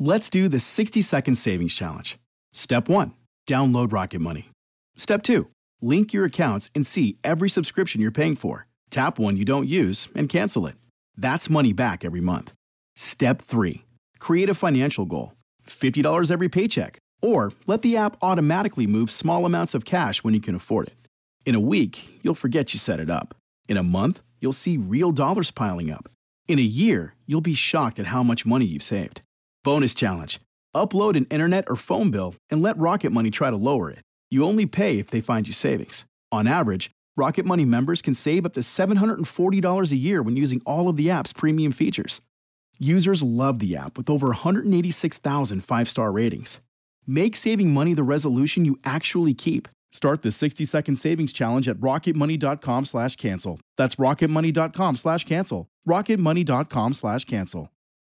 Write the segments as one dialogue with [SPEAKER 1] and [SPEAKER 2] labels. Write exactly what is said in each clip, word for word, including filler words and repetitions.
[SPEAKER 1] Let's do the sixty second savings challenge. Step one, download Rocket Money. Step two, link your accounts and see every subscription you're paying for. Tap one you don't use and cancel it. That's money back every month. Step three, create a financial goal. fifty dollars every paycheck. Or let the app automatically move small amounts of cash when you can afford it. In a week, you'll forget you set it up. In a month, you'll see real dollars piling up. In a year, you'll be shocked at how much money you've saved. Bonus challenge. Upload an internet or phone bill and let Rocket Money try to lower it. You only pay if they find you savings. On average, Rocket Money members can save up to seven hundred forty dollars a year when using all of the app's premium features. Users love the app with over one hundred eighty-six thousand five-star ratings. Make saving money the resolution you actually keep. Start the sixty second savings challenge at rocketmoney.com slash cancel. That's rocketmoney.com slash cancel. rocketmoney.com slash cancel.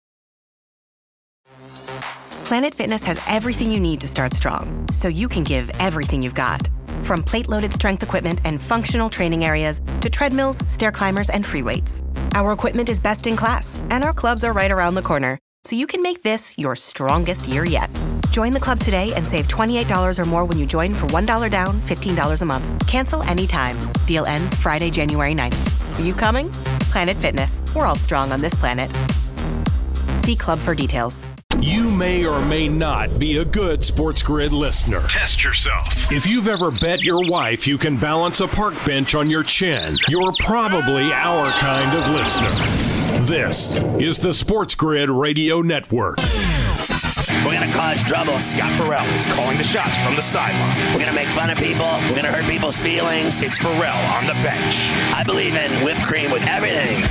[SPEAKER 2] Planet Fitness has everything you need to start strong, so you can give everything you've got. From plate-loaded strength equipment and functional training areas to treadmills, stair climbers, and free weights. Our equipment is best in class, and our clubs are right around the corner, so you can make this your strongest year yet. Join the club today and save twenty-eight dollars or more when you join for one dollar down, fifteen dollars a month. Cancel anytime. Deal ends Friday, January ninth. Are you coming? Planet Fitness. We're all strong on this planet. See club for details.
[SPEAKER 3] You may or may not be a good Sports Grid listener.
[SPEAKER 4] Test yourself.
[SPEAKER 3] If you've ever bet your wife you can balance a park bench on your chin, you're probably our kind of listener. This is the Sports Grid Radio Network.
[SPEAKER 5] We're going to cause trouble. Scott Farrell is calling the shots from the sideline. We're going to make fun of people. We're going to hurt people's feelings. It's Farrell on the bench. I believe in whipped cream with everything.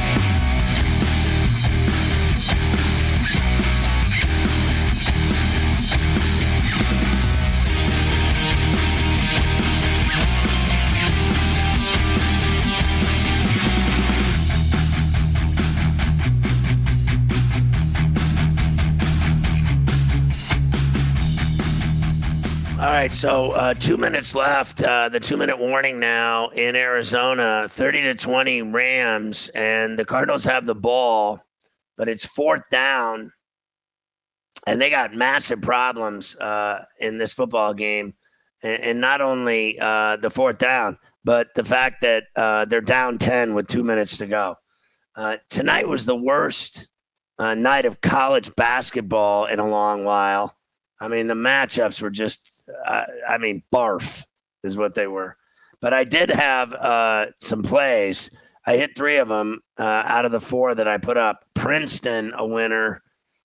[SPEAKER 5] All right, so uh, two minutes left. Uh, the two-minute warning now in Arizona, thirty to twenty Rams, and the Cardinals have the ball, but it's fourth down, and they got massive problems uh, in this football game, and, and not only uh, the fourth down, but the fact that uh, they're down ten with two minutes to go. Uh, tonight was the worst uh, night of college basketball in a long while. I mean, the matchups were just Uh, I mean, barf is what they were. But I did have uh, some plays. I hit three of them uh, out of the four that I put up. Princeton, a winner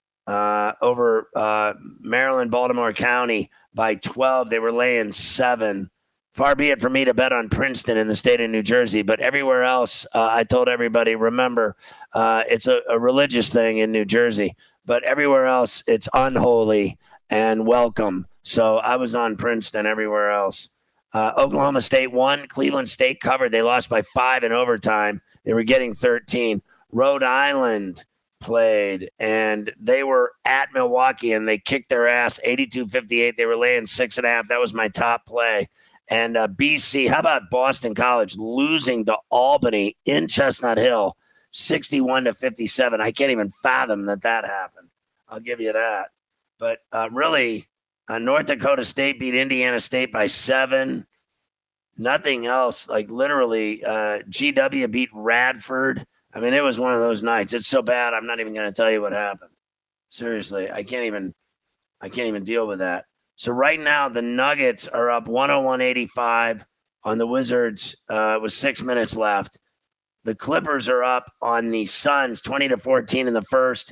[SPEAKER 5] uh, over uh, Maryland, Baltimore County by twelve. They were laying seven. Far be it for me to bet on Princeton in the state of New Jersey. But everywhere else, uh, I told everybody, remember, uh, it's a, a religious thing in New Jersey. But everywhere else, it's unholy and welcome. So I was on Princeton everywhere else. Uh, Oklahoma State won. Cleveland State covered. They lost by five in overtime. They were getting thirteen. Rhode Island played, and they were at Milwaukee, and they kicked their ass eighty-two fifty-eight. They were laying six and a half. That was my top play. And uh, B C, how about Boston College losing to Albany in Chestnut Hill, sixty-one to fifty-seven. I can't even fathom that that happened. I'll give you that. But uh, really, uh, North Dakota State beat Indiana State by seven. Nothing else. Like literally, uh, G W beat Radford. I mean, it was one of those nights. It's so bad, I'm not even going to tell you what happened. Seriously, I can't even. I can't even deal with that. So right now, the Nuggets are up one oh one eighty-five on the Wizards uh, with six minutes left. The Clippers are up on the Suns twenty to fourteen in the first.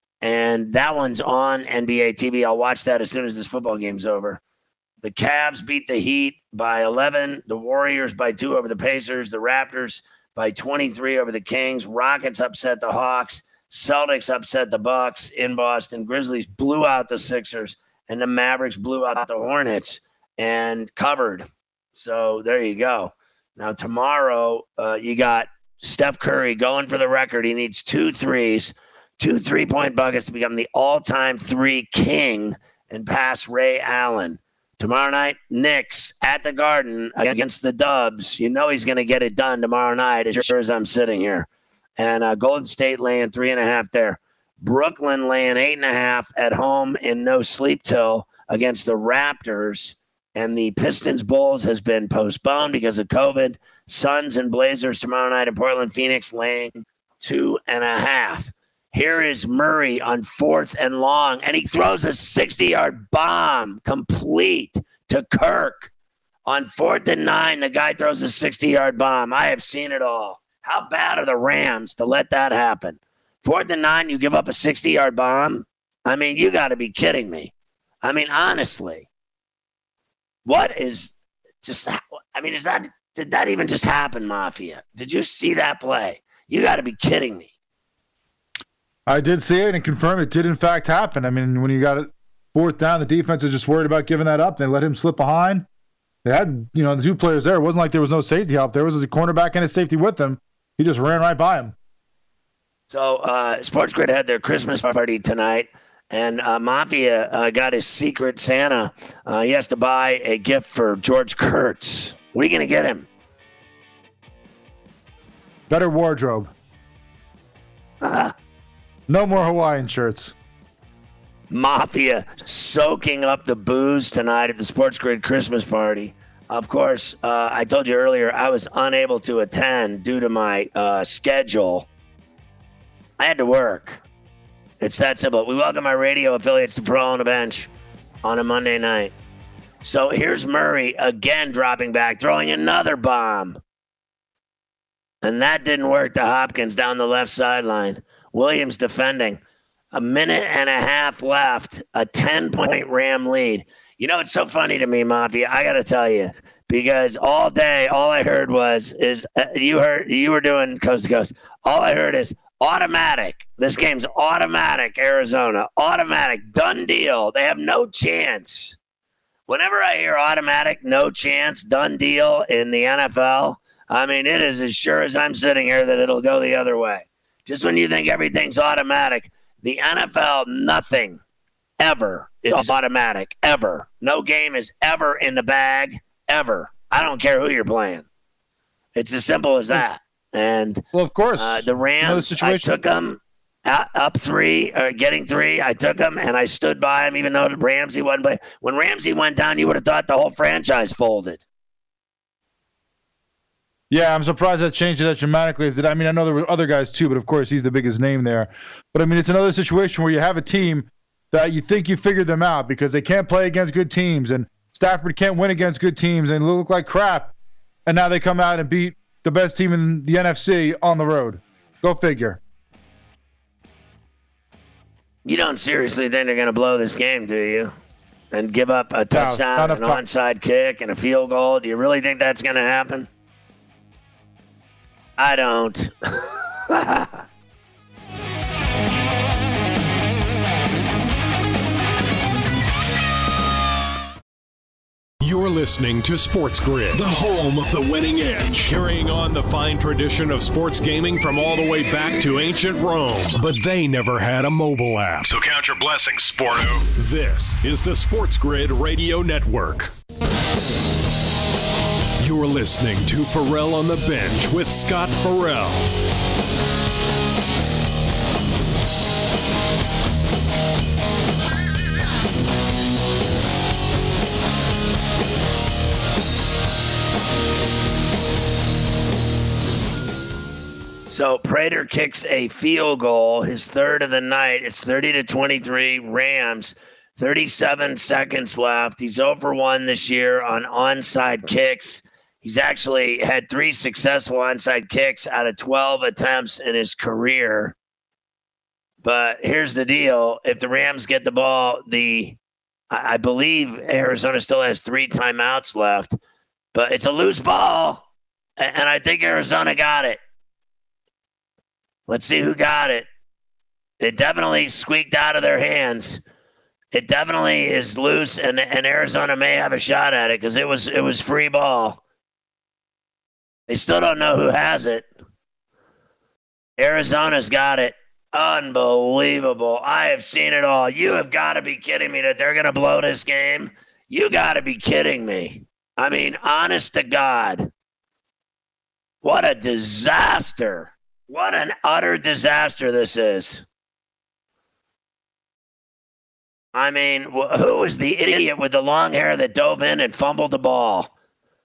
[SPEAKER 5] And that one's on N B A T V. I'll watch that as soon as this football game's over. The Cavs beat the Heat by eleven. The Warriors by two over the Pacers. The Raptors by twenty-three over the Kings. Rockets upset the Hawks. Celtics upset the Bucks in Boston. Grizzlies blew out the Sixers. And the Mavericks blew out the Hornets and covered. So there you go. Now tomorrow uh, you got Steph Curry going for the record. He needs two threes. Two three-point buckets to become the all-time three king and pass Ray Allen. Tomorrow night, Knicks at the Garden against the Dubs. You know he's going to get it done tomorrow night as sure as I'm sitting here. And uh, Golden State laying three and a half there. Brooklyn laying eight and a half at home in no sleep till against the Raptors. And the Pistons Bulls has been postponed because of COVID. Suns and Blazers tomorrow night in Portland, Phoenix laying two and a half. Here is Murray on fourth and long, and he throws a sixty-yard bomb complete to Kirk. On fourth and nine, the guy throws a sixty-yard bomb. I have seen it all. How bad are the Rams to let that happen? Fourth and nine, you give up a sixty-yard bomb? I mean, you got to be kidding me. I mean, honestly. What is just, I mean, is that, did that even just happen, Mafia? Did you see that play? You got to be kidding me.
[SPEAKER 4] I did see it and confirm it did in fact happen. I mean, when you got it fourth down, the defense is just worried about giving that up. They let him slip behind. They had, you know, the two players there. It wasn't like there was no safety help. There was a cornerback and a safety with them. He just ran right by him.
[SPEAKER 5] So uh, Sports Grid had their Christmas party tonight. And uh, Mafia uh, got his secret Santa. Uh, he has to buy a gift for George Kurtz. What are you going to get him?
[SPEAKER 4] Better wardrobe.
[SPEAKER 5] Uh,
[SPEAKER 4] no more Hawaiian shirts.
[SPEAKER 5] Mafia soaking up the booze tonight at the Sports Grid Christmas party. Of course, uh, I told you earlier I was unable to attend due to my uh, schedule. I had to work. It's that simple. We welcome our radio affiliates to Pro on the Bench on a Monday night. So here's Murray again dropping back, throwing another bomb. And that didn't work to Hopkins down the left sideline. Williams defending. A minute and a half left, a ten-point Ram lead. You know, it's so funny to me, Mafia. I got to tell you, because all day, all I heard was, is uh, you heard, you were doing coast to coast. All I heard is, automatic. This game's automatic, Arizona. Automatic. Done deal. They have no chance. Whenever I hear automatic, no chance, done deal in the N F L, I mean, it is as sure as I'm sitting here that it'll go the other way. Just when you think everything's automatic, the N F L, nothing ever is automatic. Ever. No game is ever in the bag. Ever. I don't care who you're playing. It's as simple as that. And
[SPEAKER 4] well, of course,
[SPEAKER 5] uh, the Rams, I took them up three, or getting three. I took them and I stood by them, even though Ramsey wasn't playing. When Ramsey went down, you would have thought the whole franchise folded.
[SPEAKER 4] Yeah, I'm surprised that changed it that dramatically. Is that, I mean, I know there were other guys too, but of course he's the biggest name there. But I mean, it's another situation where you have a team that you think you figured them out because they can't play against good teams, and Stafford can't win against good teams and look like crap, and now they come out and beat the best team in the N F C on the road. Go figure.
[SPEAKER 5] You don't seriously think they're going to blow this game, do you? And give up a touchdown, no, an onside kick, and a field goal? Do you really think that's going to happen? I don't.
[SPEAKER 3] You're listening to Sports Grid, the home of the winning edge, carrying on the fine tradition of sports gaming from all the way back to ancient Rome. But they never had a mobile app. So count your blessings, Sporto. This is the Sports Grid Radio Network. You're listening to Ferrall on the Bench with Scott Ferrall.
[SPEAKER 5] So Prater kicks a field goal, his third of the night. It's thirty to twenty-three Rams. thirty-seven seconds left. He's zero for one this year on onside kicks. He's actually had three successful onside kicks out of twelve attempts in his career. But here's the deal. If the Rams get the ball, the I believe Arizona still has three timeouts left. But it's a loose ball, and I think Arizona got it. Let's see who got it. It definitely squeaked out of their hands. It definitely is loose, and, and Arizona may have a shot at it because it was it was free ball. They still don't know who has it. Arizona's got it. Unbelievable. I have seen it all. You have got to be kidding me that they're going to blow this game. You got to be kidding me. I mean, honest to God. What a disaster. What an utter disaster this is. I mean, who was the idiot with the long hair that dove in and fumbled the ball?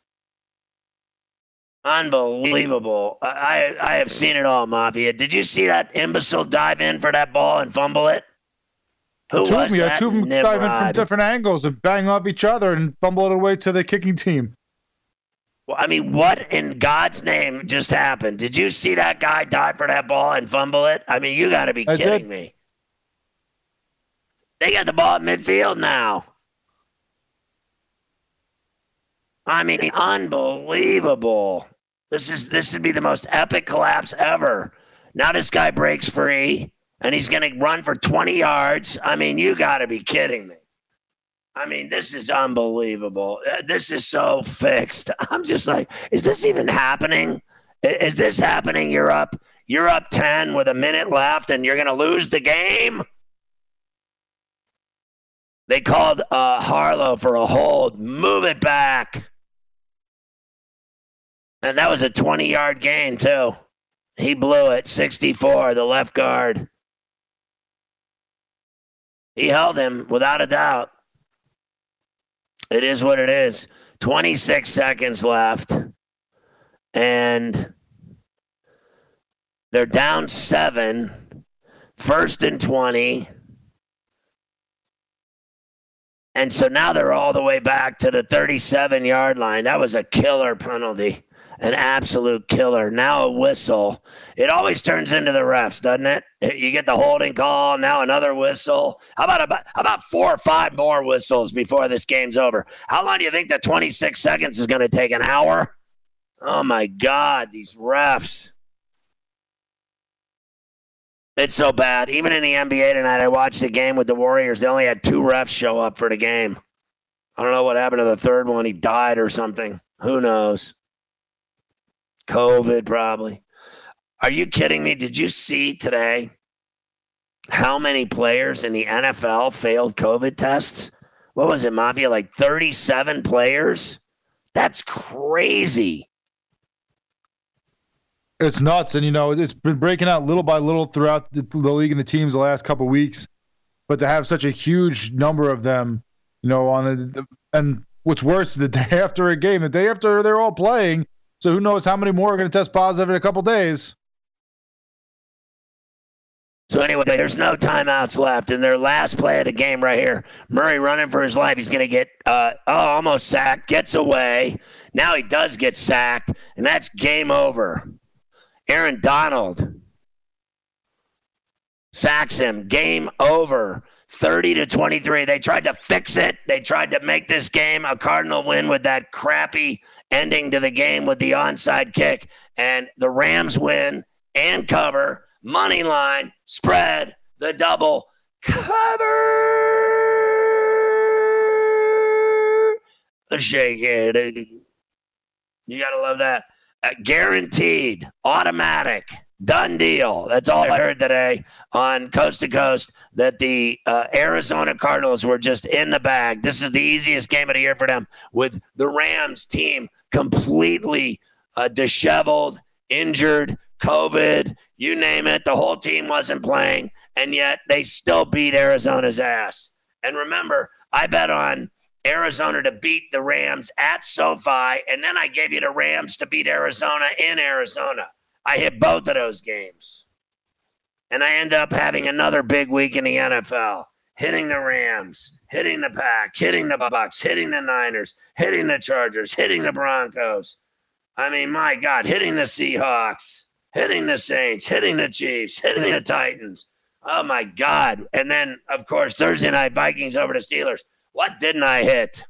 [SPEAKER 5] Unbelievable. I I have seen it all, Mafia. Did you see that imbecile dive in for that ball and fumble it? Who
[SPEAKER 4] two
[SPEAKER 5] was
[SPEAKER 4] of them,
[SPEAKER 5] that?
[SPEAKER 4] Two of them dive in from different angles and bang off each other and fumble it away to the kicking team.
[SPEAKER 5] Well, I mean, what in God's name just happened? Did you see that guy dive for that ball and fumble it? I mean, you got to be
[SPEAKER 4] I
[SPEAKER 5] kidding
[SPEAKER 4] did.
[SPEAKER 5] me. They got the ball at midfield now. I mean, unbelievable. This is this would be the most epic collapse ever. Now this guy breaks free, and he's going to run for twenty yards. I mean, you got to be kidding me. I mean, this is unbelievable. This is so fixed. I'm just like, is this even happening? Is this happening? You're up, you're up ten with a minute left, and you're going to lose the game? They called uh, Harlow for a hold. Move it back. And that was a twenty-yard gain, too. He blew it, sixty-four, the left guard. He held him, without a doubt. It is what it is. twenty-six seconds left. And they're down seven. First and twenty. And so now they're all the way back to the thirty-seven-yard line. That was a killer penalty. An absolute killer. Now a whistle. It always turns into the refs, doesn't it? You get the holding call, now another whistle. How about about, how about four or five more whistles before this game's over? How long do you think the twenty-six seconds is going to take? An hour? Oh, my God, these refs. It's so bad. Even in the N B A tonight, I watched the game with the Warriors. They only had two refs show up for the game. I don't know what happened to the third one. He died or something. Who knows? COVID, probably. Are you kidding me? Did you see today how many players in the N F L failed COVID tests? What was it, Mafia? Like thirty-seven players? That's crazy.
[SPEAKER 4] It's nuts. And, you know, it's been breaking out little by little throughout the, the league and the teams the last couple of weeks. But to have such a huge number of them, you know, on a, and what's worse, the day after a game, the day after they're all playing. So who knows how many more are going to test positive in a couple days.
[SPEAKER 5] So anyway, there's no timeouts left. In their last play of the game right here, Murray running for his life. He's going to get, uh, oh, almost sacked, gets away. Now he does get sacked, and that's game over. Aaron Donald sacks him. Game over. thirty to twenty-three. They tried to fix it. They tried to make this game a Cardinal win with that crappy ending to the game with the onside kick. And the Rams win and cover. Money line, spread, the double, cover. Shake it. You got to love that. Uh, guaranteed, automatic, done deal. That's all I heard today on Coast to Coast, that the uh, Arizona Cardinals were just in the bag. This is the easiest game of the year for them, with the Rams team completely uh, disheveled, injured, COVID, you name it. The whole team wasn't playing, and yet they still beat Arizona's ass. And remember, I bet on Arizona to beat the Rams at SoFi, and then I gave you the Rams to beat Arizona in Arizona. I hit both of those games. And I end up having another big week in the N F L, hitting the Rams, hitting the Pack, hitting the Bucs, hitting the Niners, hitting the Chargers, hitting the Broncos. I mean, my God, hitting the Seahawks, hitting the Saints, hitting the Chiefs, hitting the Titans. Oh, my God. And then, of course, Thursday night, Vikings over the Steelers. What didn't I hit?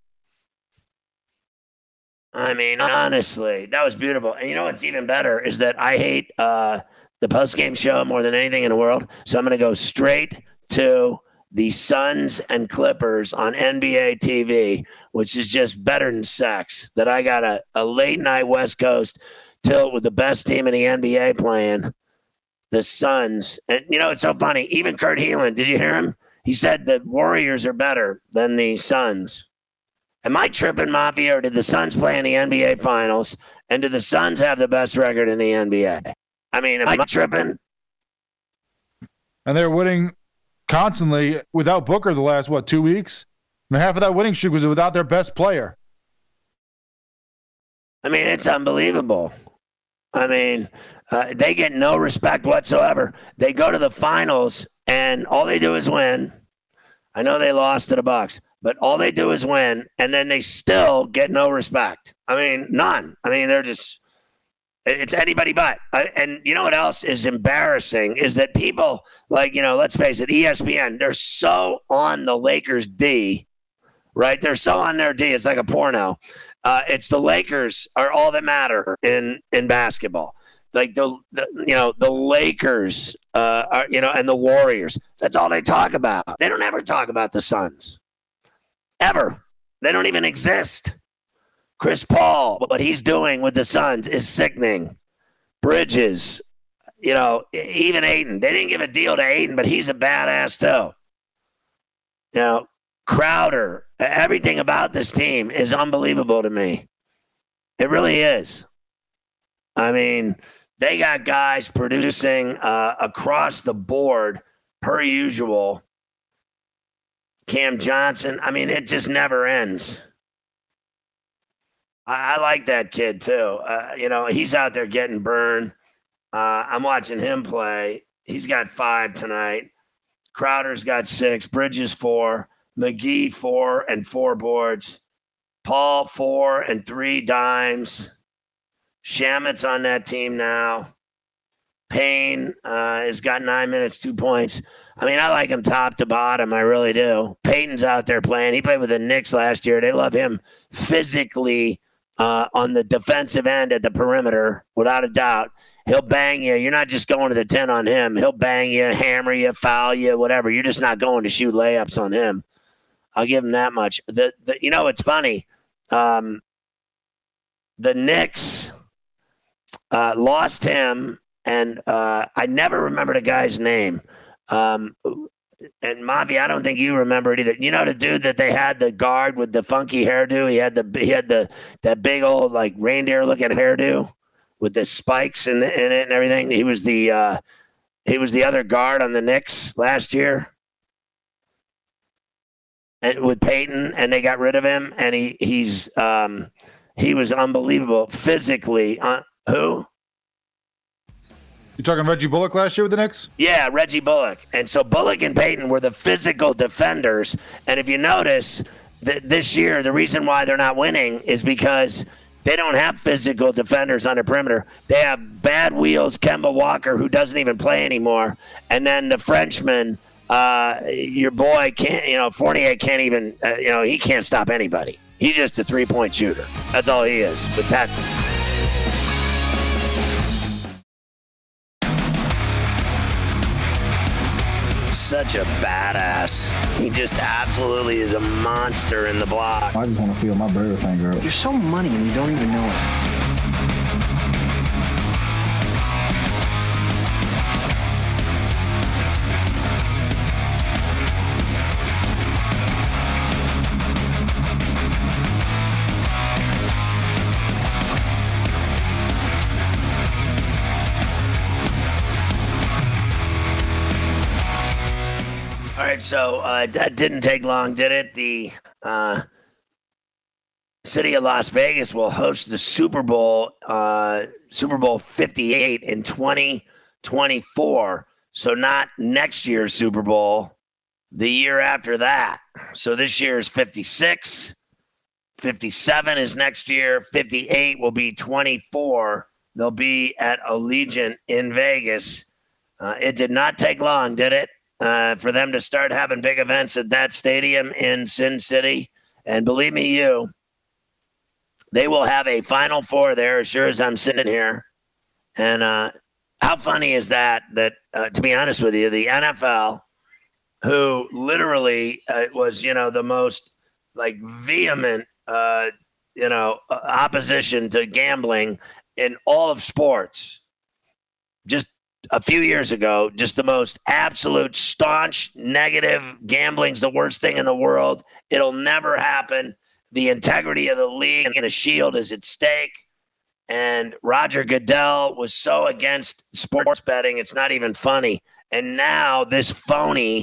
[SPEAKER 5] I mean, honestly, that was beautiful. And you know what's even better is that I hate uh, the postgame show more than anything in the world. So I'm going to go straight to the Suns and Clippers on N B A T V, which is just better than sex. That I got a, a late night West Coast tilt with the best team in the N B A playing, the Suns. And, you know, it's so funny. Even Kurt Helin, did you hear him? He said the Warriors are better than the Suns. Am I tripping, Mafia, or did the Suns play in the N B A Finals? And do the Suns have the best record in the N B A? I mean, am I tripping?
[SPEAKER 4] And they're winning constantly without Booker the last, what, two weeks? And half of that winning streak was without their best player.
[SPEAKER 5] I mean, it's unbelievable. I mean, uh, they get no respect whatsoever. They go to the finals, and all they do is win. I know they lost to the Bucks, but all they do is win, and then they still get no respect. I mean, none. I mean, they're just – it's anybody but. And you know what else is embarrassing is that people like, you know, let's face it, E S P N, they're so on the Lakers D, right? They're so on their D. It's like a porno. Uh, it's the Lakers are all that matter in, in basketball. Like the, the you know, the Lakers uh, are, you know, and the Warriors. That's all they talk about. They don't ever talk about the Suns. Ever. They don't even exist. Chris Paul, what he's doing with the Suns is sickening. Bridges, you know, even Ayton. They didn't give a deal to Ayton, but he's a badass too. You know, Crowder, everything about this team is unbelievable to me. It really is. I mean, they got guys producing uh, across the board per usual. Cam Johnson, I mean, it just never ends. I, I like that kid too. Uh, you know, he's out there getting burned. Uh, I'm watching him play. He's got five tonight. Crowder's got six. Bridges four. McGee four and four boards. Paul four and three dimes. Shamit's on that team now. Payne uh, has got nine minutes, two points. I mean, I like him top to bottom. I really do. Peyton's out there playing. He played with the Knicks last year. They love him physically uh, on the defensive end at the perimeter, without a doubt. He'll bang you. You're not just going to the ten on him. He'll bang you, hammer you, foul you, whatever. You're just not going to shoot layups on him. I'll give him that much. The, the you know, it's funny. Um, the Knicks uh, lost him, and uh, I never remember the guy's name. Um, and Mavi, I don't think you remember it either. You know the dude that they had, the guard with the funky hairdo. He had the he had the that big old like reindeer looking hairdo with the spikes in, in it and everything. He was the uh, he was the other guard on the Knicks last year. And with Peyton, and they got rid of him, and he he's um, he was unbelievable physically. Uh, who?
[SPEAKER 4] You talking Reggie Bullock last year with the Knicks?
[SPEAKER 5] Yeah, Reggie Bullock. And so Bullock and Peyton were the physical defenders. And if you notice that this year, the reason why they're not winning is because they don't have physical defenders on the perimeter. They have Bad Wheels, Kemba Walker, who doesn't even play anymore, and then the Frenchman. Uh, your boy can't, you know, Fournier can't even, uh, you know, he can't stop anybody. He's just a three-point shooter. That's all he is. But that. Such a badass. He just absolutely is a monster in the block.
[SPEAKER 6] I just want to feel my bird finger up.
[SPEAKER 7] You're so money and you don't even know it.
[SPEAKER 5] All right, so uh, that didn't take long, did it? The uh, city of Las Vegas will host the Super Bowl, uh, Super Bowl fifty-eight in twenty twenty-four. So not next year's Super Bowl, the year after that. So this year is fifty-six. fifty-seven is next year. fifty-eight will be twenty-four. They'll be at Allegiant in Vegas. Uh, it did not take long, did it? Uh, for them to start having big events at that stadium in Sin City. And believe me, you, they will have a Final Four there as sure as I'm sitting here. And uh, how funny is that, that uh, to be honest with you, the N F L, who literally uh, was, you know, the most like vehement, uh, you know, opposition to gambling in all of sports, just a few years ago, just the most absolute staunch negative. Gambling's the worst thing in the world. It'll never happen. The integrity of the league and the shield is at stake. And Roger Goodell was so against sports betting, it's not even funny. And now this phony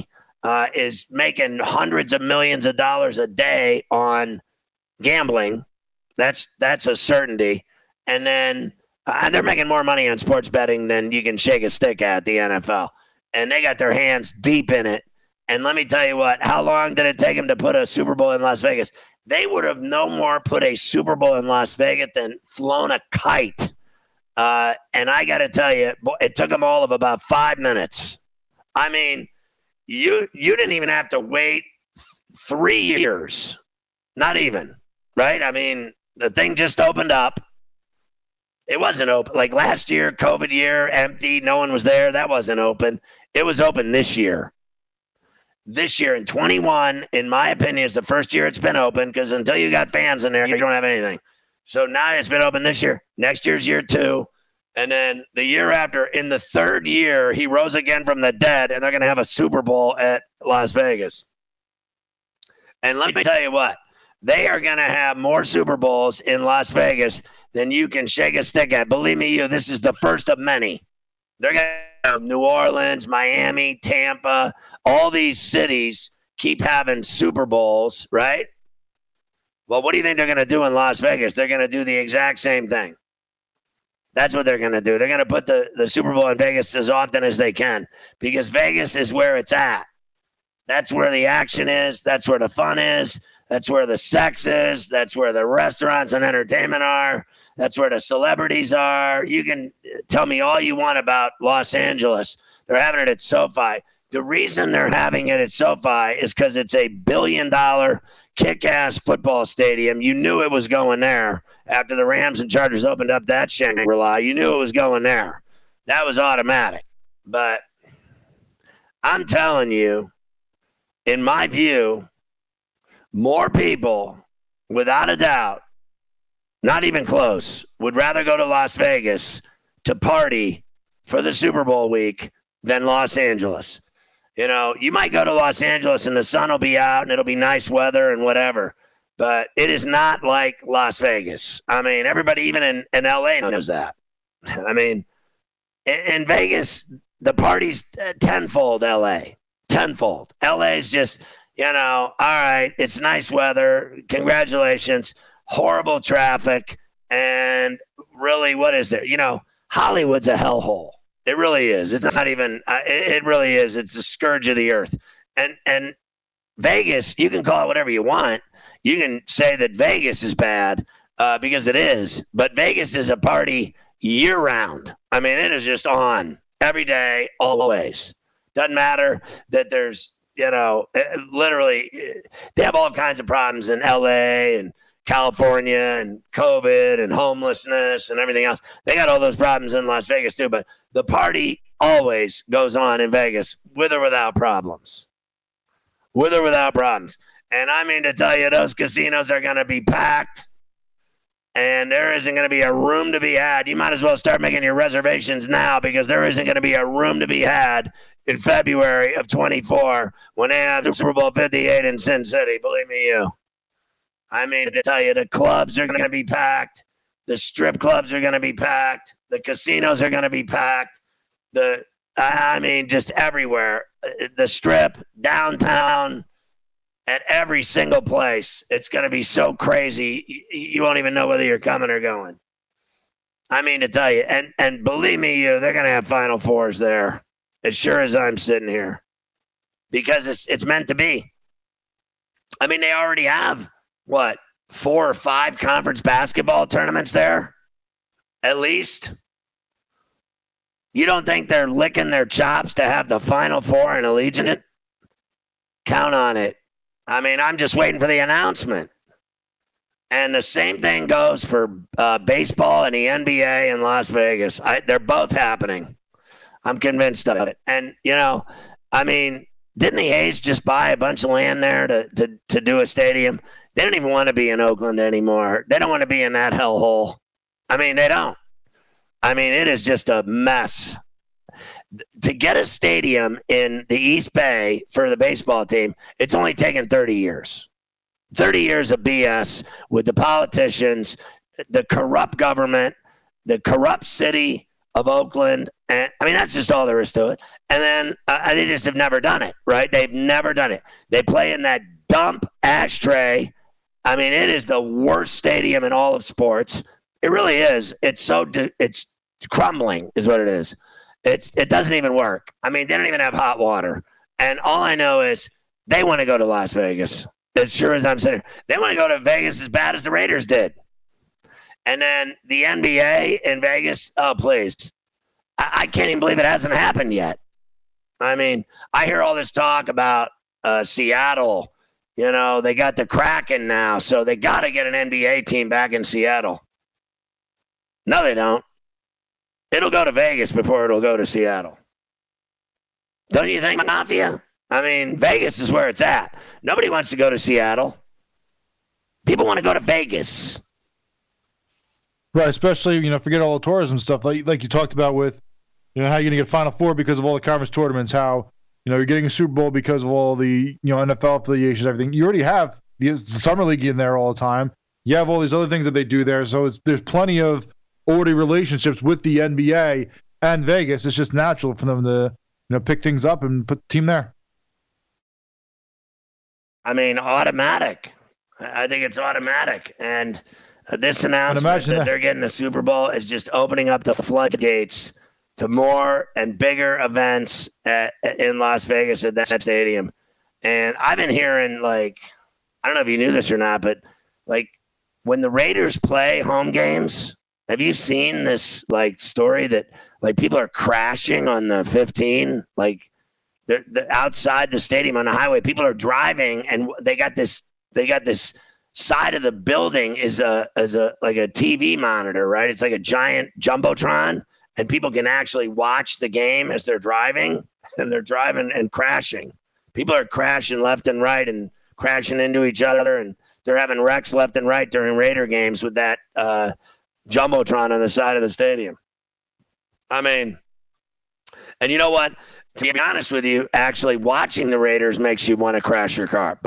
[SPEAKER 5] uh, is making hundreds of millions of dollars a day on gambling. That's that's a certainty. And then uh, they're making more money on sports betting than you can shake a stick at, the N F L. And they got their hands deep in it. And let me tell you what, how long did it take them to put a Super Bowl in Las Vegas? They would have no more put a Super Bowl in Las Vegas than flown a kite. Uh, and I got to tell you, it took them all of about five minutes. I mean, you you didn't even have to wait th- three years. Not even, right? I mean, the thing just opened up. It wasn't open. Like last year, COVID year, empty, no one was there. That wasn't open. It was open this year. This year in twenty-one, in my opinion, is the first year it's been open because until you got fans in there, you don't have anything. So now it's been open this year. Next year's year two. And then the year after, in the third year, he rose again from the dead, and they're going to have a Super Bowl at Las Vegas. And let me tell you what, they are going to have more Super Bowls in Las Vegas than you can shake a stick at. Believe me, you, this is the first of many. They're going to have New Orleans, Miami, Tampa, all these cities keep having Super Bowls, right? Well, what do you think they're going to do in Las Vegas? They're going to do the exact same thing. That's what they're going to do. They're going to put the, the Super Bowl in Vegas as often as they can because Vegas is where it's at. That's where the action is. That's where the fun is. That's where the sex is. That's where the restaurants and entertainment are. That's where the celebrities are. You can tell me all you want about Los Angeles. They're having it at SoFi. The reason they're having it at SoFi is because it's a billion-dollar kick-ass football stadium. You knew it was going there after the Rams and Chargers opened up that Shangri-La. You knew it was going there. That was automatic. But I'm telling you, in my view, more people, without a doubt, not even close, would rather go to Las Vegas to party for the Super Bowl week than Los Angeles. You know, you might go to Los Angeles and the sun will be out and it'll be nice weather and whatever, but it is not like Las Vegas. I mean, everybody even in, in L A knows that. I mean, in, in Vegas, the party's tenfold L A. Tenfold. L A is just, you know, all right, it's nice weather. Congratulations. Horrible traffic. And really, what is there? You know, Hollywood's a hellhole. It really is. It's not even, uh, it, it really is. It's the scourge of the earth. And and Vegas, you can call it whatever you want. You can say that Vegas is bad uh, because it is. But Vegas is a party year round. I mean, it is just on every day, always. Doesn't matter that there's, you know, literally, they have all kinds of problems in L A and California and COVID and homelessness and everything else. They got all those problems in Las Vegas too, but the party always goes on in Vegas with or without problems. With or without problems. And I mean to tell you, those casinos are going to be packed and there isn't going to be a room to be had. You might as well start making your reservations now because there isn't going to be a room to be had in February of twenty-four when they have Super Bowl fifty-eight in Sin City. Believe me, you. I mean, to tell you, the clubs are going to be packed. The strip clubs are going to be packed. The casinos are going to be packed. The, I mean, just everywhere. The strip, downtown, at every single place. It's going to be so crazy, you, you won't even know whether you're coming or going. I mean, to tell you, and, and believe me, you, they're going to have Final Fours there, as sure as I'm sitting here, because it's it's meant to be. I mean, they already have what, four or five conference basketball tournaments there? At least. You don't think they're licking their chops to have the Final Four in Allegiant? Count on it. I mean, I'm just waiting for the announcement. And the same thing goes for uh, baseball and the N B A in Las Vegas. I, they're both happening. I'm convinced of it. And, you know, I mean, didn't the A's just buy a bunch of land there to, to, to do a stadium? They don't even want to be in Oakland anymore. They don't want to be in that hellhole. I mean, they don't. I mean, it is just a mess. To get a stadium in the East Bay for the baseball team, it's only taken thirty years. thirty years of B S with the politicians, the corrupt government, the corrupt city of Oakland, And I mean, that's just all there is to it. And then uh, they just have never done it, right? They've never done it. They play in that dump ashtray. I mean, it is the worst stadium in all of sports. It really is. It's so it's crumbling, is what it is. It's it doesn't even work. I mean, they don't even have hot water. And all I know is they want to go to Las Vegas. As sure as I'm sitting, they want to go to Vegas as bad as the Raiders did. And then the N B A in Vegas. Oh, please! I, I can't even believe it hasn't happened yet. I mean, I hear all this talk about uh, Seattle. You know, they got the Kraken now, so they got to get an N B A team back in Seattle. No, they don't. It'll go to Vegas before it'll go to Seattle. Don't you think, Mafia? I mean, Vegas is where it's at. Nobody wants to go to Seattle. People want to go to Vegas.
[SPEAKER 4] Right, especially, you know, forget all the tourism stuff, like like you talked about with, you know, how you're going to get Final Four because of all the conference tournaments, how, you know, you're getting a Super Bowl because of all the, you know, N F L affiliations, everything. You already have the Summer League in there all the time. You have all these other things that they do there. So it's, there's plenty of already relationships with the N B A and Vegas. It's just natural for them to, you know, pick things up and put the team there.
[SPEAKER 5] I mean, automatic. I think it's automatic. And this announcement that, that they're getting the Super Bowl is just opening up the floodgates to more and bigger events at, in Las Vegas at that stadium. And I've been hearing, like, I don't know if you knew this or not, but, like, when the Raiders play home games, have you seen this, like, story that, like, people are crashing on the fifteen? Like, they're, they're outside the stadium on the highway. People are driving, and they got this, they got this side of the building is a, is a, like a T V monitor, right? It's like a giant Jumbotron, and people can actually watch the game as they're driving, and they're driving and crashing. People are crashing left and right and crashing into each other, and they're having wrecks left and right during Raider games with that uh, Jumbotron on the side of the stadium. I mean, and you know what? To be honest with you, actually watching the Raiders makes you want to crash your car.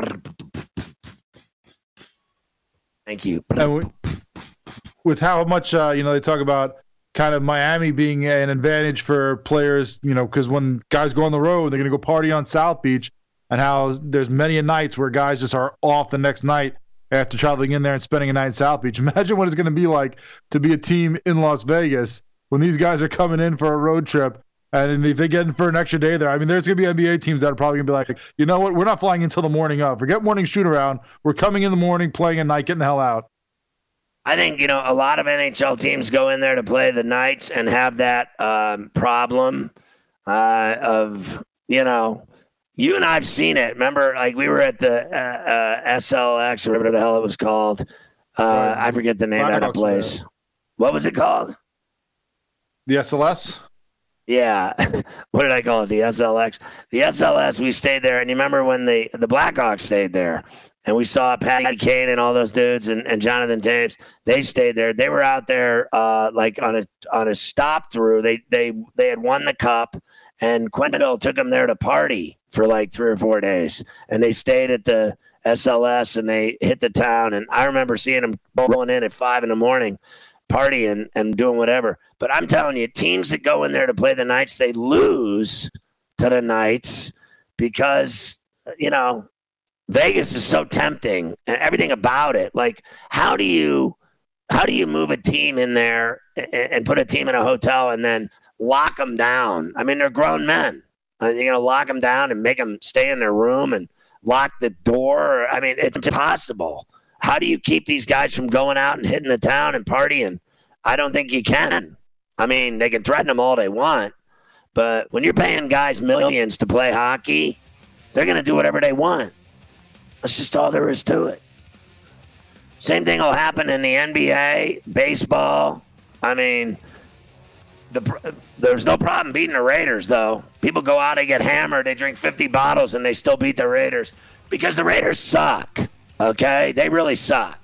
[SPEAKER 5] Thank you.
[SPEAKER 4] And with how much, uh, you know, they talk about kind of Miami being an advantage for players, you know, because when guys go on the road, they're going to go party on South Beach, and how there's many a nights where guys just are off the next night after traveling in there and spending a night in South Beach. Imagine what it's going to be like to be a team in Las Vegas when these guys are coming in for a road trip, and if they get in for an extra day there. I mean, there's going to be N B A teams that are probably going to be like, you know what, we're not flying until the morning of. Forget morning shoot around. We're coming in the morning, playing at night, getting the hell out.
[SPEAKER 5] I think, you know, a lot of N H L teams go in there to play the nights and have that um, problem uh, of, you know, you and I have seen it. Remember, like we were at the uh, uh, S L X or whatever the hell it was called. Uh, right. I forget the name of that place. What was it called?
[SPEAKER 4] The S L S?
[SPEAKER 5] Yeah. What did I call it? The S L X. The S L S, we stayed there. And you remember when the, the Blackhawks stayed there? And we saw Patty Kane and all those dudes and, and Jonathan Taves. They stayed there. They were out there uh, like on a on a stop through. They they they had won the cup, and Quenneville took them there to party for like three or four days. And they stayed at the S L S and they hit the town. And I remember seeing them rolling in at five in the morning, partying and doing whatever. But I'm telling you, teams that go in there to play the nights, they lose to the Knights because, you know, Vegas is so tempting and everything about it. Like, how do you how do you move a team in there and, and put a team in a hotel and then lock them down? I mean, they're grown men. You're going to lock them down and make them stay in their room and lock the door? I mean, it's impossible. How do you keep these guys from going out and hitting the town and partying? I don't think you can. I mean, they can threaten them all they want, but when you're paying guys millions to play hockey, they're going to do whatever they want. That's just all there is to it. Same thing will happen in the N B A, baseball. I mean, the there's no problem beating the Raiders, though. People go out, they get hammered, they drink fifty bottles, and they still beat the Raiders because the Raiders suck, okay? They really suck.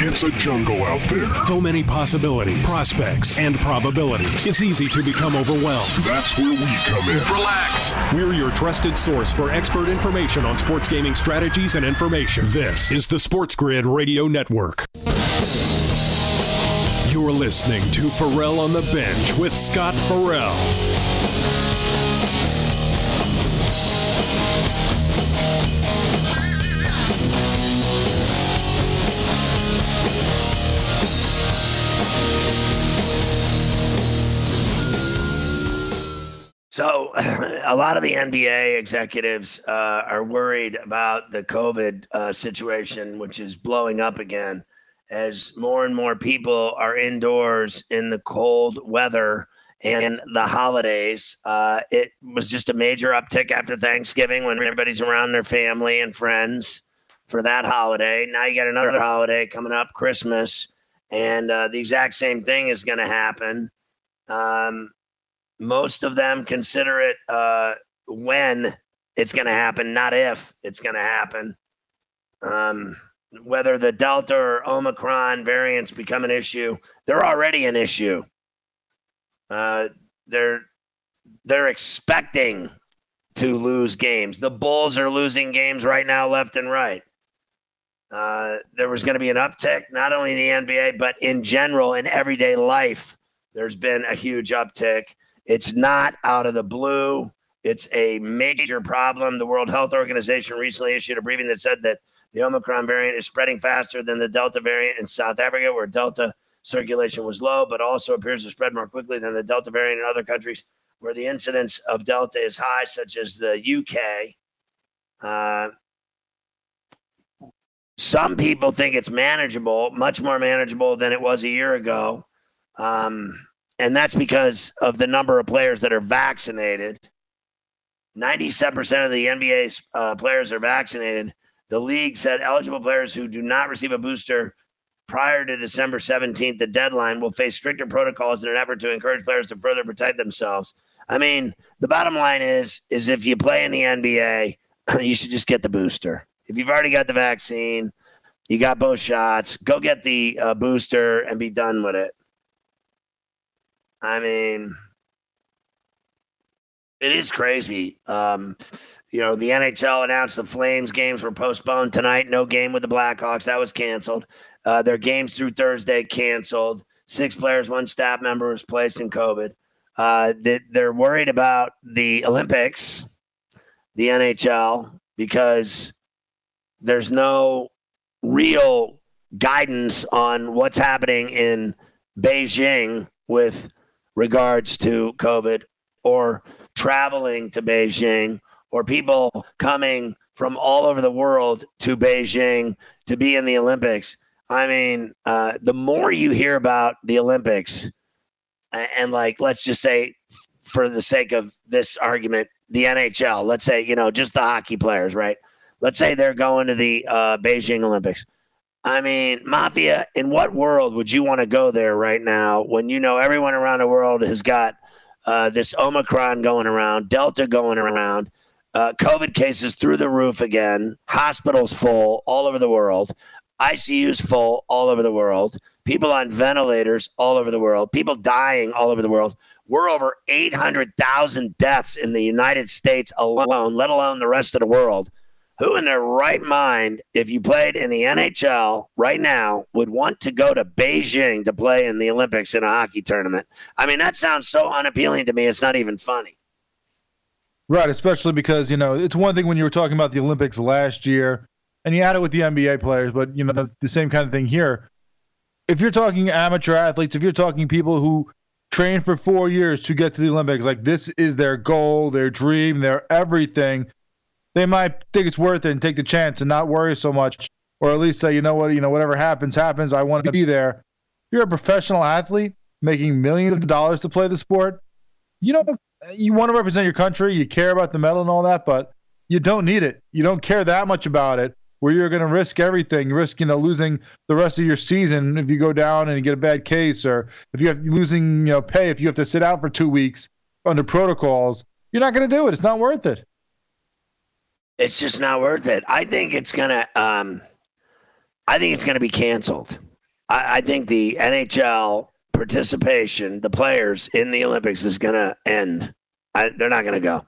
[SPEAKER 3] It's a jungle out there. So many possibilities, prospects, and probabilities. It's easy to become overwhelmed. That's where we come in. Relax. We're your trusted source for expert information on sports gaming strategies and information. This is the Sports Grid Radio Network. You're listening to Ferrall on the Bench with Scott Ferrall.
[SPEAKER 5] So a lot of the N B A executives uh, are worried about the COVID uh, situation, which is blowing up again as more and more people are indoors in the cold weather and the holidays. Uh, it was just a major uptick after Thanksgiving when everybody's around their family and friends for that holiday. Now you got another holiday coming up, Christmas, and uh, the exact same thing is going to happen. Um, Most of them consider it uh, when it's going to happen, not if it's going to happen. Um, whether the Delta or Omicron variants become an issue, they're already an issue. Uh, they're they're expecting to lose games. The Bulls are losing games right now, left and right. Uh, there was going to be an uptick, not only in the N B A, but in general, in everyday life, there's been a huge uptick. It's not out of the blue. It's a major problem. The World Health Organization recently issued a briefing that said that the Omicron variant is spreading faster than the Delta variant in South Africa, where Delta circulation was low, but also appears to spread more quickly than the Delta variant in other countries where the incidence of Delta is high, such as the U K. Uh, some people think it's manageable, much more manageable than it was a year ago. Um, And that's because of the number of players that are vaccinated. ninety-seven percent of the N B A's uh, players are vaccinated. The league said eligible players who do not receive a booster prior to December seventeenth, the deadline, will face stricter protocols in an effort to encourage players to further protect themselves. I mean, the bottom line is, is if you play in the N B A, you should just get the booster. If you've already got the vaccine, you got both shots, go get the uh, booster and be done with it. I mean, it is crazy. Um, you know, the N H L announced the Flames games were postponed tonight. No game with the Blackhawks. That was canceled. Uh, their games through Thursday canceled. Six players, one staff member was placed in COVID. Uh, they, they're worried about the Olympics, the N H L, because there's no real guidance on what's happening in Beijing with regards to COVID or traveling to Beijing or people coming from all over the world to Beijing to be in the Olympics. I mean, uh, the more you hear about the Olympics and, and like, let's just say for the sake of this argument, the N H L, let's say, you know, just the hockey players, right? Let's say they're going to the uh, Beijing Olympics. I mean, Mafia, in what world would you want to go there right now when you know everyone around the world has got uh, this Omicron going around, Delta going around, uh, COVID cases through the roof again, hospitals full all over the world, I C Us full all over the world, people on ventilators all over the world, people dying all over the world. We're over eight hundred thousand deaths in the United States alone, let alone the rest of the world. Who in their right mind, if you played in the N H L right now, would want to go to Beijing to play in the Olympics in a hockey tournament? I mean, that sounds so unappealing to me. It's not even funny.
[SPEAKER 4] Right, especially because, you know, it's one thing when you were talking about the Olympics last year, and you had it with the N B A players, but, you know, that's the same kind of thing here. If you're talking amateur athletes, if you're talking people who train for four years to get to the Olympics, like this is their goal, their dream, their everything, they might think it's worth it and take the chance and not worry so much, or at least say, you know what, you know, whatever happens, happens. I want to be there. If you're a professional athlete making millions of dollars to play the sport, you know, you want to represent your country, you care about the medal and all that, but you don't need it. You don't care that much about it, where you're going to risk everything. You risk, you know, losing the rest of your season if you go down and you get a bad case, or if you have losing, you know, pay, if you have to sit out for two weeks under protocols. You're not going to do it. It's not worth it.
[SPEAKER 5] It's just not worth it. I think it's gonna. Um, I think it's gonna be canceled. I, I think the N H L participation, the players in the Olympics is going to end. I, they're not going to go.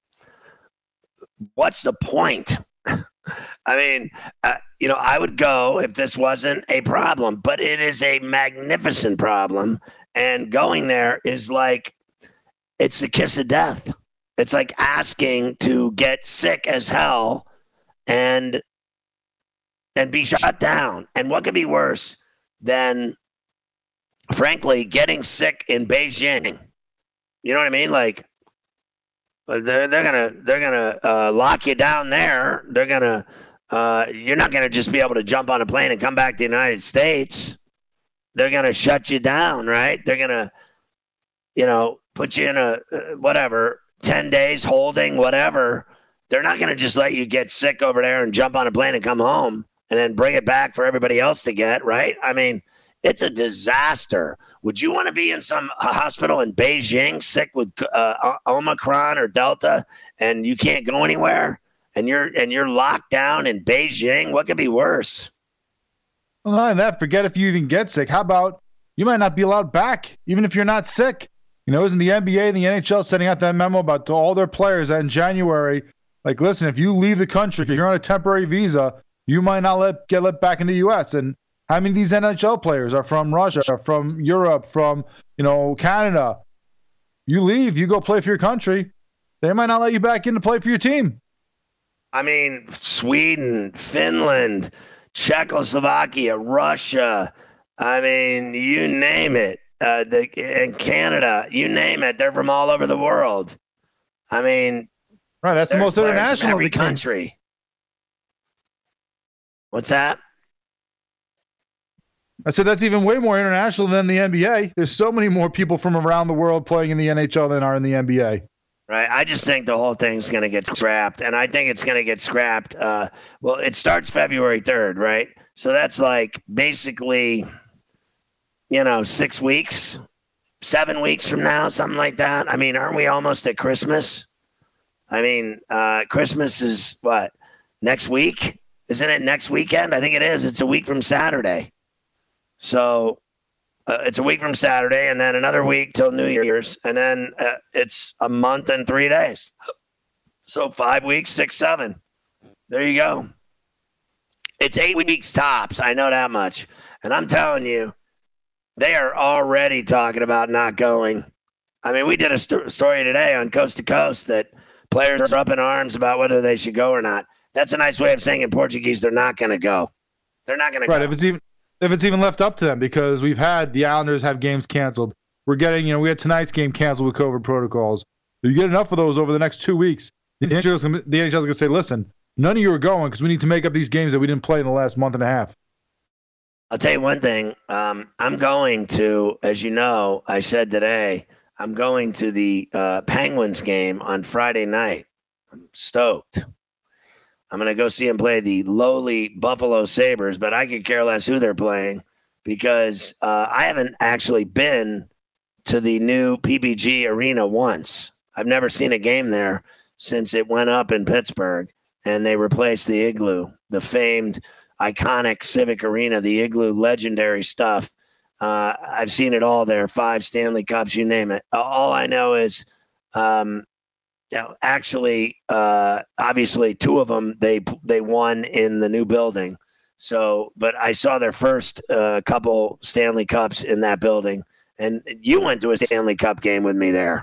[SPEAKER 5] What's the point? I mean, uh, you know, I would go if this wasn't a problem, but it is a magnificent problem. And going there is like, it's the kiss of death. It's like asking to get sick as hell and and be shut down. And what could be worse than, frankly, getting sick in Beijing? You know what I mean? Like, they're they're gonna they're gonna uh, lock you down there. They're gonna uh, you're not gonna just be able to jump on a plane and come back to the United States. They're gonna shut you down, right? They're gonna, you know, put you in a uh, whatever ten days holding, whatever. They're not gonna just let you get sick over there and jump on a plane and come home and then bring it back for everybody else to get, right? I mean, it's a disaster. Would you want to be in some hospital in Beijing sick with uh, Omicron or Delta and you can't go anywhere and you're and you're locked down in Beijing? What could be worse?
[SPEAKER 4] Well, not only that, forget if you even get sick. How about you might not be allowed back, even if you're not sick? You know, isn't the N B A and the N H L sending out that memo about to all their players that in January, like, listen, if you leave the country, if you're on a temporary visa, you might not let get let back in the U S And how many of these N H L players are from Russia, are from Europe, from, you know, Canada? You leave, you go play for your country, they might not let you back in to play for your team.
[SPEAKER 5] I mean, Sweden, Finland, Czechoslovakia, Russia. I mean, you name it. Uh, the, and Canada, you name it. They're from all over the world. I mean,
[SPEAKER 4] right. That's the most international
[SPEAKER 5] of every country. What's that?
[SPEAKER 4] I said that's even way more international than the N B A. There's so many more people from around the world playing in the N H L than are in the N B A.
[SPEAKER 5] Right. I just think the whole thing's going to get scrapped, and I think it's going to get scrapped. Uh, well, it starts February third, right? So that's like basically, you know, six weeks, seven weeks from now, something like that. I mean, aren't we almost at Christmas? I mean, uh, Christmas is what, next week? Isn't it next weekend? I think it is. It's a week from Saturday. So uh, it's a week from Saturday and then another week till New Year's. And then uh, it's a month and three days. So five weeks, six, seven. There you go. It's eight weeks tops. I know that much. And I'm telling you, they are already talking about not going. I mean, we did a st- story today on Coast to Coast that players are up in arms about whether they should go or not. That's a nice way of saying in Portuguese they're not going to go. They're not going to
[SPEAKER 4] right,
[SPEAKER 5] go.
[SPEAKER 4] Right, if it's even if it's even left up to them, because we've had the Islanders have games canceled. We're getting, you know, we had tonight's game canceled with COVID protocols. If you get enough of those over the next two weeks, the N H L is going to say, listen, none of you are going because we need to make up these games that we didn't play in the last month and a half.
[SPEAKER 5] I'll tell you one thing. Um, I'm going to, as you know, I said today, I'm going to the uh, Penguins game on Friday night. I'm stoked. I'm going to go see them play the lowly Buffalo Sabres, but I could care less who they're playing because uh, I haven't actually been to the new P P G Arena once. I've never seen a game there since it went up in Pittsburgh and they replaced the Igloo, the famed, iconic Civic Arena, the Igloo, legendary stuff. Uh, I've seen it all there, five Stanley Cups, you name it. All I know is um, – You know, actually, uh, obviously, two of them they they won in the new building. So, but I saw their first uh, couple Stanley Cups in that building, and you went to a Stanley Cup game with me there.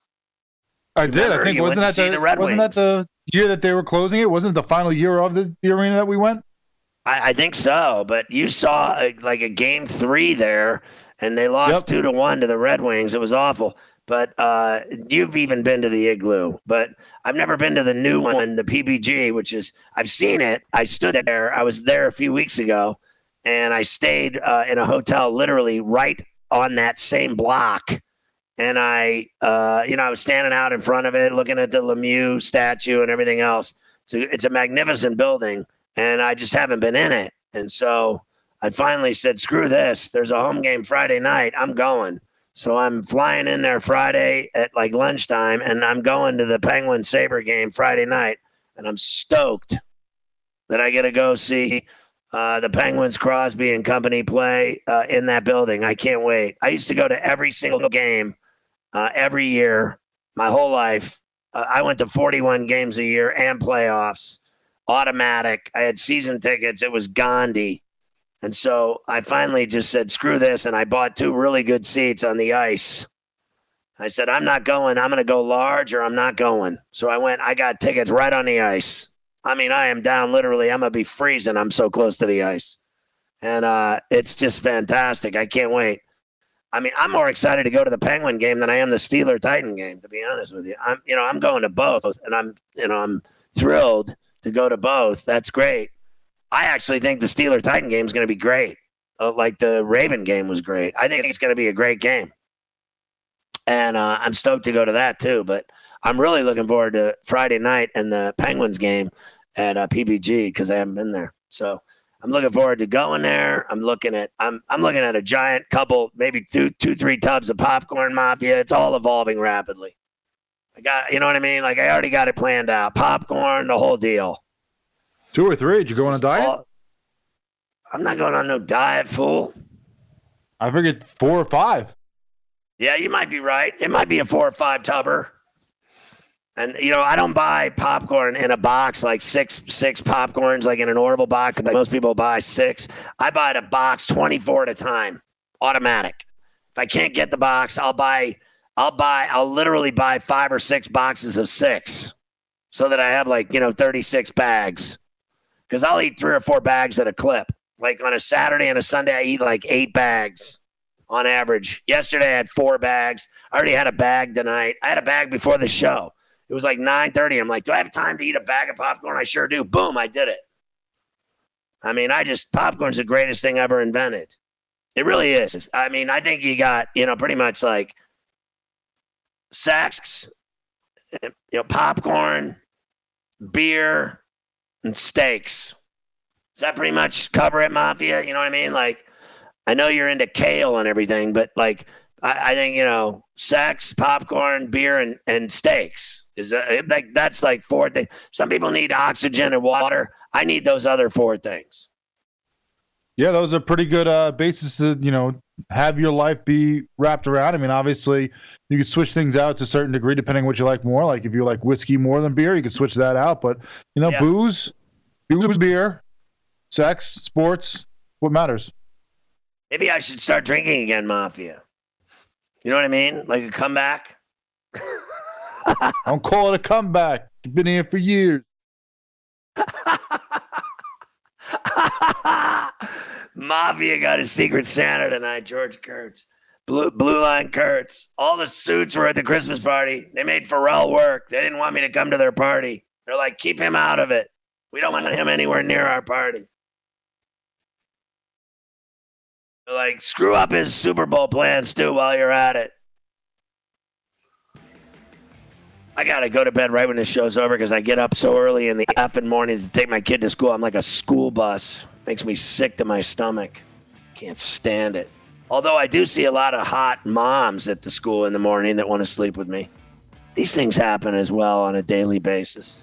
[SPEAKER 4] I Remember, did. I think wasn't that the, the wasn't Wings. that the year that they were closing it? Wasn't it the final year of the, the arena that we went?
[SPEAKER 5] I, I think so. But you saw a, like a game three there, and they lost yep. two to one to the Red Wings. It was awful. But uh, you've even been to the Igloo. But I've never been to the new one, the P P G, which is, I've seen it. I stood there. I was there a few weeks ago, and I stayed uh, in a hotel literally right on that same block. And I, uh, you know, I was standing out in front of it, looking at the Lemieux statue and everything else. So it's a magnificent building, and I just haven't been in it. And so I finally said, screw this. There's a home game Friday night. I'm going. So I'm flying in there Friday at like lunchtime, and I'm going to the Penguin Sabre game Friday night, and I'm stoked that I get to go see uh, the Penguins, Crosby and company play uh, in that building. I can't wait. I used to go to every single game uh, every year, my whole life. Uh, I went to forty-one games a year and playoffs, automatic. I had season tickets. It was Gandhi. And so I finally just said, screw this. And I bought two really good seats on the ice. I said, I'm not going. I'm going to go large or I'm not going. So I went, I got tickets right on the ice. I mean, I am down literally. I'm going to be freezing. I'm so close to the ice. And uh, it's just fantastic. I can't wait. I mean, I'm more excited to go to the Penguin game than I am the Steeler-Titan game, to be honest with you. I'm, you know, I'm going to both, and I'm, you know, I'm thrilled to go to both. That's great. I actually think the Steeler-Titan game is going to be great. Uh, like the Raven game was great. I think it's going to be a great game. And uh, I'm stoked to go to that too. But I'm really looking forward to Friday night and the Penguins game at uh, P B G because I haven't been there. So I'm looking forward to going there. I'm looking at I'm I'm looking at a giant couple, maybe two, two, three tubs of popcorn mafia. It's all evolving rapidly. I got, you know what I mean? Like I already got it planned out. Popcorn, the whole deal.
[SPEAKER 4] Two or three? Did you go on a diet? All,
[SPEAKER 5] I'm not going on no diet, fool.
[SPEAKER 4] I figured four or five.
[SPEAKER 5] Yeah, you might be right. It might be a four or five tubber. And, you know, I don't buy popcorn in a box, like six six popcorns, like in an Orville box. Like most people buy six. I buy the box twenty-four at a time, automatic. If I can't get the box, I'll buy, I'll buy, I'll literally buy five or six boxes of six so that I have like, you know, thirty-six bags. Because I'll eat three or four bags at a clip. Like on a Saturday and a Sunday, I eat like eight bags on average. Yesterday, I had four bags. I already had a bag tonight. I had a bag before the show. It was like nine thirty. I'm like, do I have time to eat a bag of popcorn? I sure do. Boom, I did it. I mean, I just, popcorn's the greatest thing ever invented. It really is. I mean, I think you got, you know, pretty much like sex, you know, popcorn, beer, and steaks. Does that pretty much cover it, Mafia? You know what I mean? Like, I know you're into kale and everything, but like, I, I think, you know, sex, popcorn, beer, and, and steaks. Is that like that's like four things. Some people need oxygen and water. I need those other four things.
[SPEAKER 4] Yeah, those are pretty good uh, basis to, you know, have your life be wrapped around. I mean, obviously, you can switch things out to a certain degree depending on what you like more. Like if you like whiskey more than beer, you can switch that out. But, you know, yeah. booze, booze, beer, sex, sports, what matters?
[SPEAKER 5] Maybe I should start drinking again, Mafia. You know what I mean? Like a comeback?
[SPEAKER 4] Don't call it a comeback. You've been here for years.
[SPEAKER 5] Mafia got a Secret Santa tonight, George Kurtz. Blue, Blue Line Kurtz. All the suits were at the Christmas party. They made Pharrell work. They didn't want me to come to their party. They're like, keep him out of it. We don't want him anywhere near our party. They're like, screw up his Super Bowl plans, too, while you're at it. I got to go to bed right when this show's over because I get up so early in the effing morning to take my kid to school. I'm like a school bus. Makes me sick to my stomach. Can't stand it. Although I do see a lot of hot moms at the school in the morning that want to sleep with me. These things happen as well on a daily basis.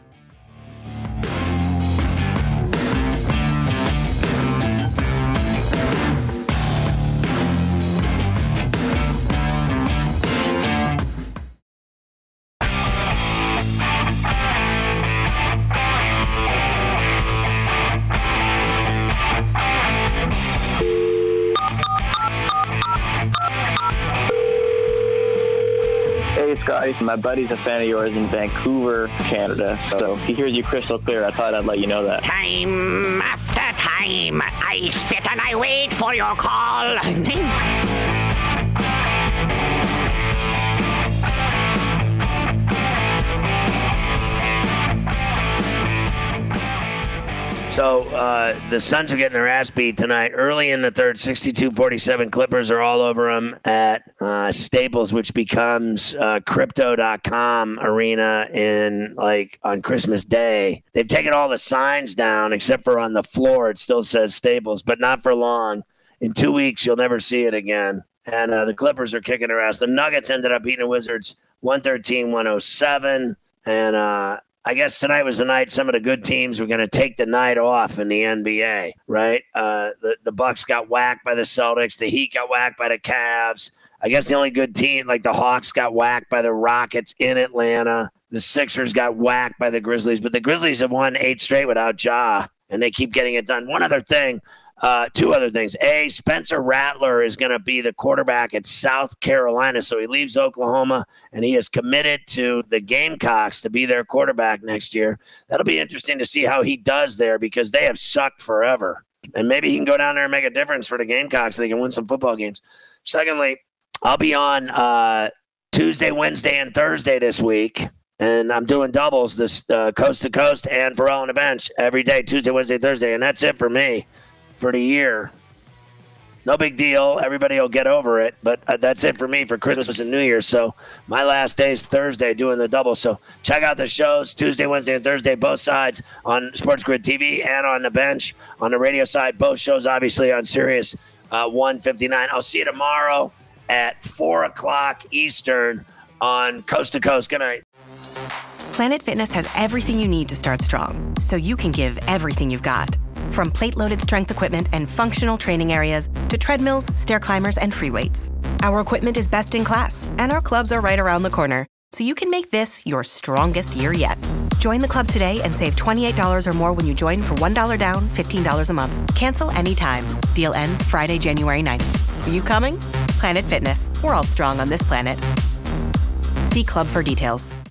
[SPEAKER 6] Scotty, my buddy's a fan of yours in Vancouver, Canada, so he hears you crystal clear. I thought I'd let you know that.
[SPEAKER 8] Time after time, I sit and I wait for your call.
[SPEAKER 5] So uh, the Suns are getting their ass beat tonight. Early in the third, sixty-two forty-seven. Clippers are all over them at uh, Staples, which becomes uh, Crypto dot com arena in like on Christmas Day. They've taken all the signs down except for on the floor. It still says Staples, but not for long. In two weeks, you'll never see it again. And uh, the Clippers are kicking their ass. The Nuggets ended up beating the Wizards one thirteen one oh seven. And uh, I guess tonight was the night some of the good teams were going to take the night off in the N B A, right? Uh, the, the Bucks got whacked by the Celtics. The Heat got whacked by the Cavs. I guess the only good team, like the Hawks, got whacked by the Rockets in Atlanta. The Sixers got whacked by the Grizzlies. But the Grizzlies have won eight straight without Ja, and they keep getting it done. One other thing. Uh, two other things. A, Spencer Rattler is going to be the quarterback at South Carolina. So he leaves Oklahoma, and he is committed to the Gamecocks to be their quarterback next year. That'll be interesting to see how he does there because they have sucked forever. And maybe he can go down there and make a difference for the Gamecocks so they can win some football games. Secondly, I'll be on uh, Tuesday, Wednesday, and Thursday this week. And I'm doing doubles this uh, coast to coast and Pharrell on the bench every day, Tuesday, Wednesday, Thursday. And that's it for me. For the year. No big deal. Everybody will get over it. But uh, that's it for me for Christmas and New Year's. So my last day is Thursday doing the double. So check out the shows Tuesday, Wednesday, and Thursday, both sides on Sports Grid T V and on the bench on the radio side. Both shows obviously on Sirius uh, one fifty-nine. I'll see you tomorrow at four o'clock Eastern on Coast to Coast. Good night.
[SPEAKER 2] Planet Fitness has everything you need to start strong, so you can give everything you've got. From plate-loaded strength equipment and functional training areas to treadmills, stair climbers, and free weights. Our equipment is best in class, and our clubs are right around the corner, so you can make this your strongest year yet. Join the club today and save twenty-eight dollars or more when you join for one dollar down, fifteen dollars a month. Cancel anytime. Deal ends Friday, January ninth. Are you coming? Planet Fitness. We're all strong on this planet. See club for details.